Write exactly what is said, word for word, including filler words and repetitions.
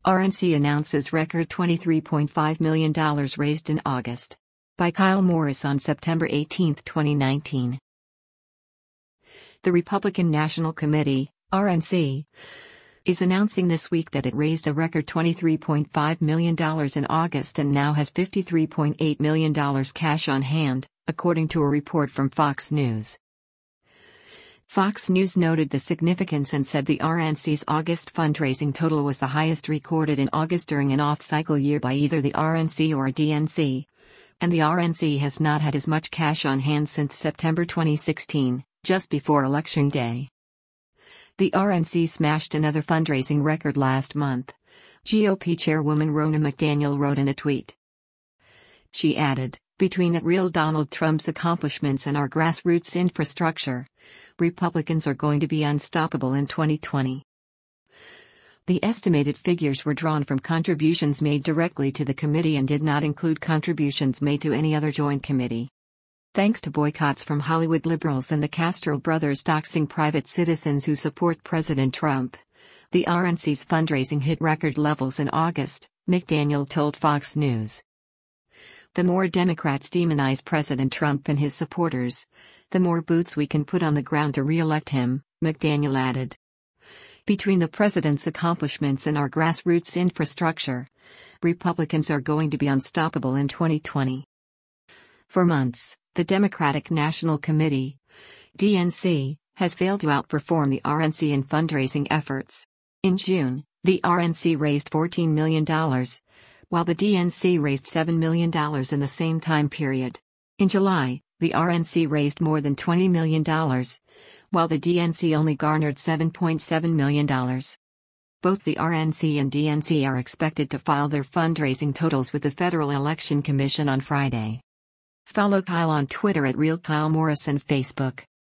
R N C announces record twenty-three point five million dollars raised in August. By Kyle Morris on September eighteenth, twenty nineteen. The Republican National Committee, R N C, is announcing this week that it raised a record twenty-three point five million dollars in August and now has fifty-three point eight million dollars cash on hand, according to a report from Fox News. Fox News noted the significance and said the R N C's August fundraising total was the highest recorded in August during an off-cycle year by either the R N C or D N C. And the R N C has not had as much cash on hand since September twenty sixteen, just before Election Day. The R N C smashed another fundraising record last month, G O P Chairwoman Ronna McDaniel wrote in a tweet. She added, "Between real Donald Trump's accomplishments and our grassroots infrastructure, Republicans are going to be unstoppable in twenty twenty." The estimated figures were drawn from contributions made directly to the committee and did not include contributions made to any other joint committee. Thanks to boycotts from Hollywood liberals and the Castro brothers doxing private citizens who support President Trump, the R N C's fundraising hit record levels in August, McDaniel told Fox News. "The more Democrats demonize President Trump and his supporters, the more boots we can put on the ground to re-elect him," McDaniel added. "Between the president's accomplishments and our grassroots infrastructure, Republicans are going to be unstoppable in twenty twenty. For months, the Democratic National Committee, D N C, has failed to outperform the R N C in fundraising efforts. In June, the R N C raised fourteen million dollars, while the D N C raised seven million dollars in the same time period. In July, the R N C raised more than twenty million dollars, while the D N C only garnered seven point seven million dollars. Both the R N C and D N C are expected to file their fundraising totals with the Federal Election Commission on Friday. Follow Kyle on Twitter at Real Kyle Morris and Facebook.